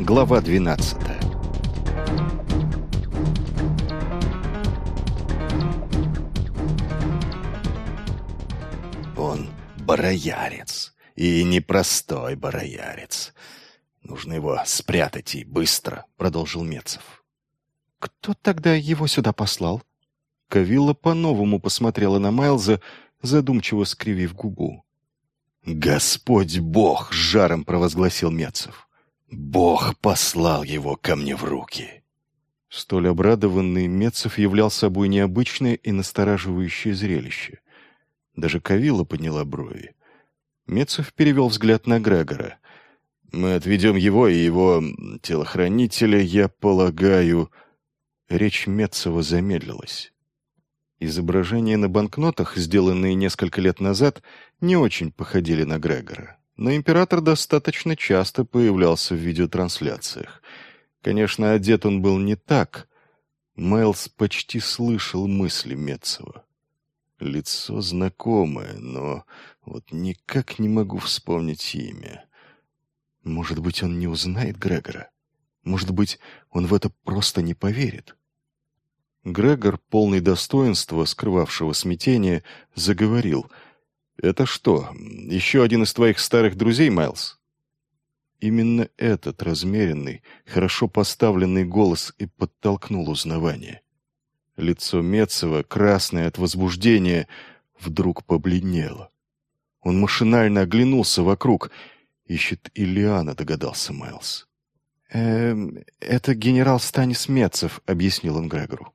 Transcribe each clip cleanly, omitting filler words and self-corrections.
Глава 12. Он бароярец. И непростой бароярец. Нужно его спрятать и быстро, продолжил Мецов. Кто тогда его сюда послал? Кавилла по-новому посмотрела на Майлза, задумчиво скривив губу. «Господь Бог!» — с жаром провозгласил Мецов. «Бог послал его ко мне в руки!» Столь обрадованный Мецов являл собой необычное и настораживающее зрелище. Даже Кавилла подняла брови. Мецов перевел взгляд на Грегора. «Мы отведем его и его телохранителя, я полагаю...» Речь Мецова замедлилась. Изображения на банкнотах, сделанные несколько лет назад, не очень походили на Грегора. Но император достаточно часто появлялся в видеотрансляциях. Конечно, одет он был не так. Майлз почти слышал мысли Мецова. Лицо знакомое, но вот никак не могу вспомнить имя. Может быть, он не узнает Грегора? Может быть, он в это просто не поверит? Грегор, полный достоинства, скрывавшего смятение, заговорил. «Это что, еще один из твоих старых друзей, Майлз?» Именно этот размеренный, хорошо поставленный голос и подтолкнул узнавание. Лицо Мецова, красное от возбуждения, вдруг побледнело. Он машинально оглянулся вокруг. «Ищет Иллиана», — догадался Майлз. «Это генерал Станис Мецов», — объяснил он Грегору.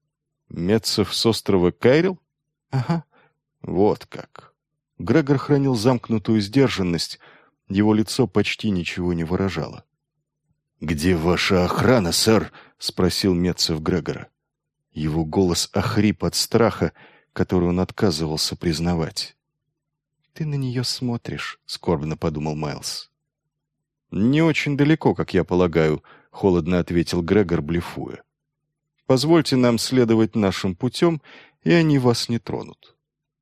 «Мецов с острова Кайрил?» «Ага». «Вот как». Грегор хранил замкнутую сдержанность, его лицо почти ничего не выражало. «Где ваша охрана, сэр?» — спросил Мецов Грегора. Его голос охрип от страха, который он отказывался признавать. «Ты на нее смотришь», — скорбно подумал Майлз. «Не очень далеко, как я полагаю», — холодно ответил Грегор, блефуя. «Позвольте нам следовать нашим путем, и они вас не тронут».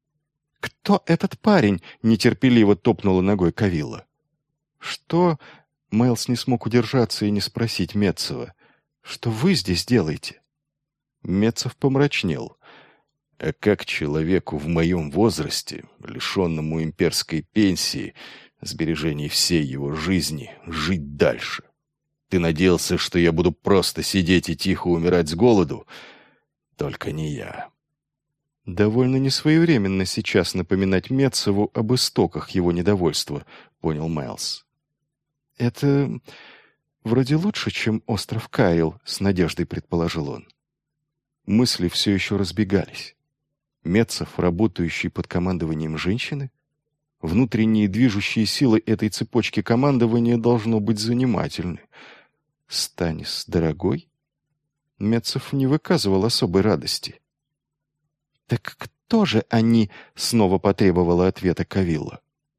«Кто этот парень?» — нетерпеливо топнула ногой Кавилла. «Что?» — Майлз не смог удержаться и не спросить Мецова. «Что вы здесь делаете?» Мецов помрачнел. «А как человеку в моем возрасте, лишенному имперской пенсии, сбережений всей его жизни, жить дальше? Ты надеялся, что я буду просто сидеть и тихо умирать с голоду? Только не я». «Довольно несвоевременно сейчас напоминать Мецову об истоках его недовольства», — понял Майлз. «Это вроде лучше, чем остров Кайл», — с надеждой предположил он. Мысли все еще разбегались. Мецов, работающий под командованием женщины? Внутренние движущие силы этой цепочки командования должно быть занимательны. Станис дорогой? Мецов не выказывал особой радости. «Так кто же они?» — снова потребовала ответа Кавилла.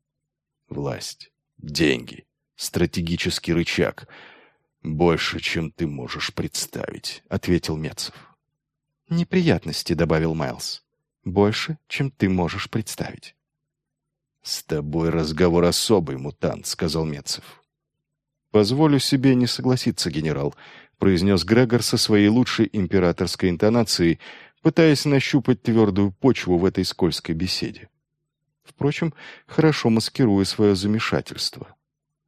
«Власть, деньги, стратегический рычаг. Больше, чем ты можешь представить», — ответил Мецов. «Неприятности», — добавил Майлз. «Больше, чем ты можешь представить». «С тобой разговор особый, мутант», — сказал Мецов. «Позволю себе не согласиться, генерал», — произнес Грегор со своей лучшей императорской интонацией, пытаясь нащупать твердую почву в этой скользкой беседе. Впрочем, хорошо маскируя свое замешательство.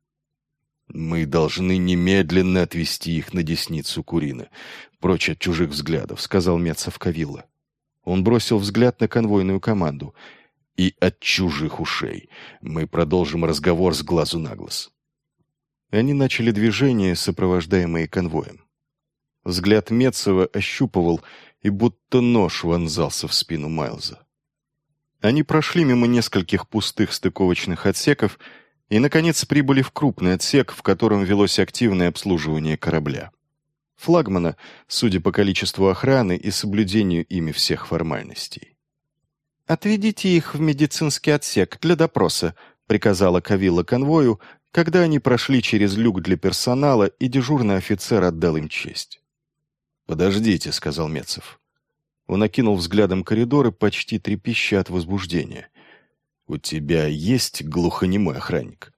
«Мы должны немедленно отвести их на десницу Курина, прочь от чужих взглядов», — сказал Мецов Кавилла. Он бросил взгляд на конвойную команду. «И от чужих ушей. Мы продолжим разговор с глазу на глаз». Они начали движение, сопровождаемые конвоем. Взгляд Мецова ощупывал, и будто нож вонзался в спину Майлза. Они прошли мимо нескольких пустых стыковочных отсеков и, наконец, прибыли в крупный отсек, в котором велось активное обслуживание корабля. Флагмана, судя по количеству охраны и соблюдению ими всех формальностей. «Отведите их в медицинский отсек для допроса», — приказала Кавилла конвою, когда они прошли через люк для персонала, и дежурный офицер отдал им честь. «Подождите», — сказал Мецов. Он окинул взглядом коридоры, почти трепеща от возбуждения. «У тебя есть глухонемой охранник?»